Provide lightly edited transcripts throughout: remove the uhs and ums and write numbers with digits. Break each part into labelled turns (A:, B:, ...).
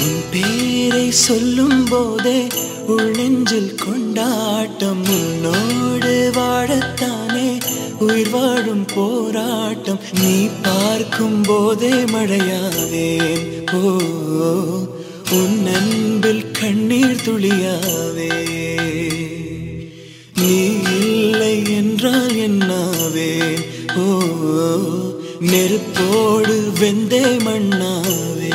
A: உன் பேரை சொல்லும் போதே உள் நெஞ்சில் கொண்டாட்டம். உன்னோடு வாழத்தானே உயிர் வாழும் போராட்டம். நீ பார்க்கும் போதே மழையாவேன். ஓ உன் அன்பில் கண்ணீர் துளியாவே. நீ இல்லை என்றால் என்னாவேன். ஓ நெருப்போடு வெந்தே மண்ணாவே.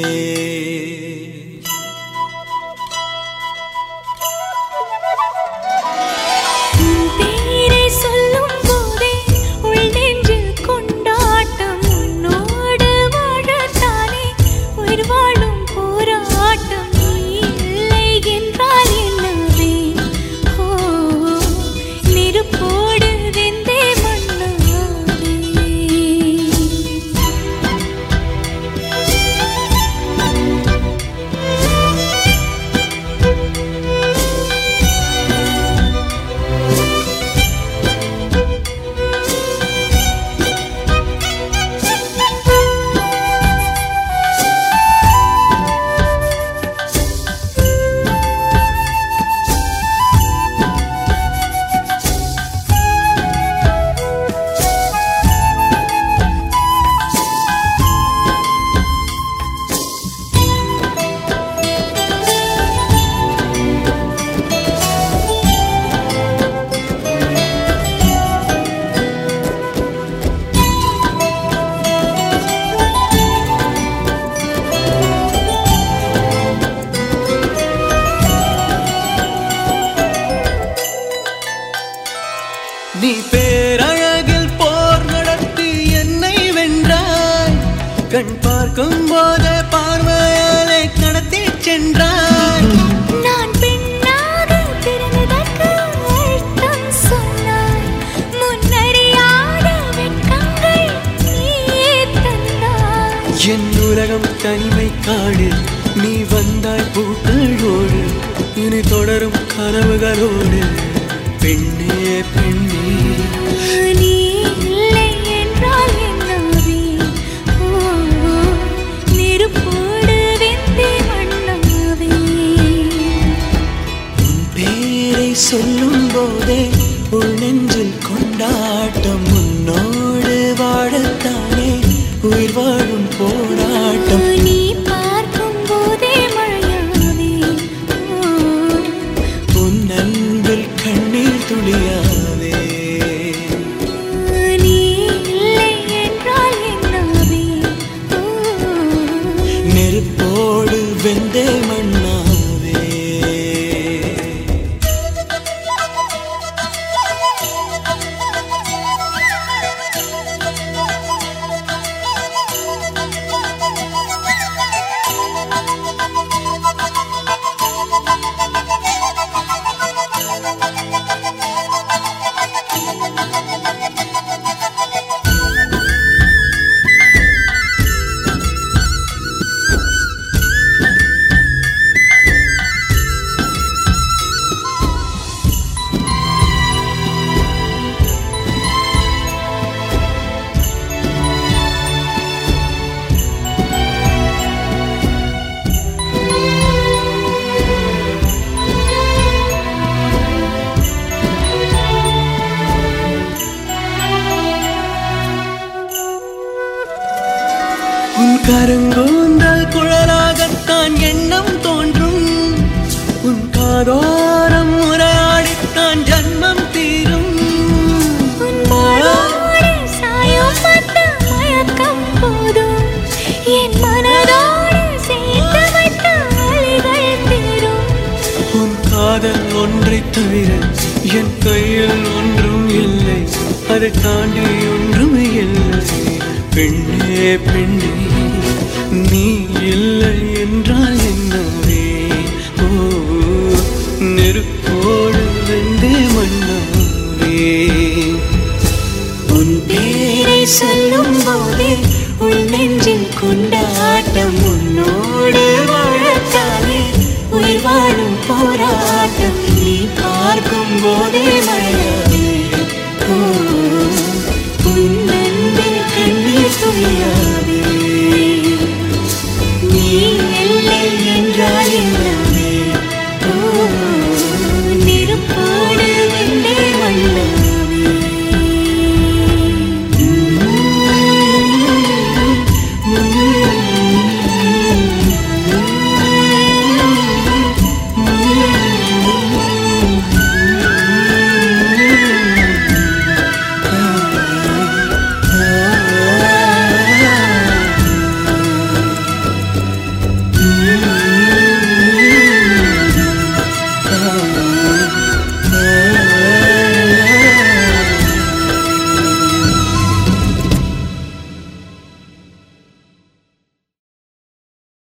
A: நீ பேரழகில் போர் நடத்தி என்னை வென்றாய். கண் பார்க்கும் போதே பார்வையாலே கடத்தி சென்றாய்.
B: நான் பெண்ணாக பிறந்ததற்கு அர்த்தம் சொன்னாய். முன்னறியாத வெட்கங்கள் நீயே தந்தாய்.
A: என் உலகம் தனிமை காடு. நீ வந்தாய் பூக்களோடு. இனி தொடரும் கனவுகளோடு. பெண்ணே பெண்ணே
B: நீ இல்லை என்றால் என்னாவே. நெருப்போடு வெந்தே மண்ணாவே.
A: உன் பேரை சொல்லும் போதே உள் நெஞ்சில் கொண்டாட்டம். உன்னோடு வாழத்தானே உயிர் வாழும் போராட்டம்.
B: நீ பார்க்கும் போதே மழையாவே.
A: உன் அன்பில் கண்ணீர் துளியாவே.
B: நீ இல்லை என்றால் என்னாவே.
A: நெருப்போடு வெந்தே மண்ணாவே. உன் கருங்கூந்தல் குழலாகத்தான் எண்ணம் தோன்றும். உன் காதோரம் உரையாடித்தான் ஜன்மம் தீரும்.
B: உன் மாறோடு சாயம் பார்த்த மயக்கம் போதும். என் மனதோடு சேர்த்து வைத்த அலைகள் தீரும்.
A: உன் காதல் ஒன்றை தவிர என் கையில் ஒன்றும் இல்லை. அதை தாண்டி ஒன்றும் இல்லை. பெண்ணே பெண்ணே நீ இல்லை என்றால் என்னவே. ஓ நெருப்போடு வெந்தே மண்ணாவே.
B: உன் பேரை சொல்லும் போதே உள் நெஞ்சில் கொண்டாட்டம். உன்னோடு வாழத்தானே உயிர் வாழும் போராட்டம். நீ பார்க்கும் போதே மழையாவே.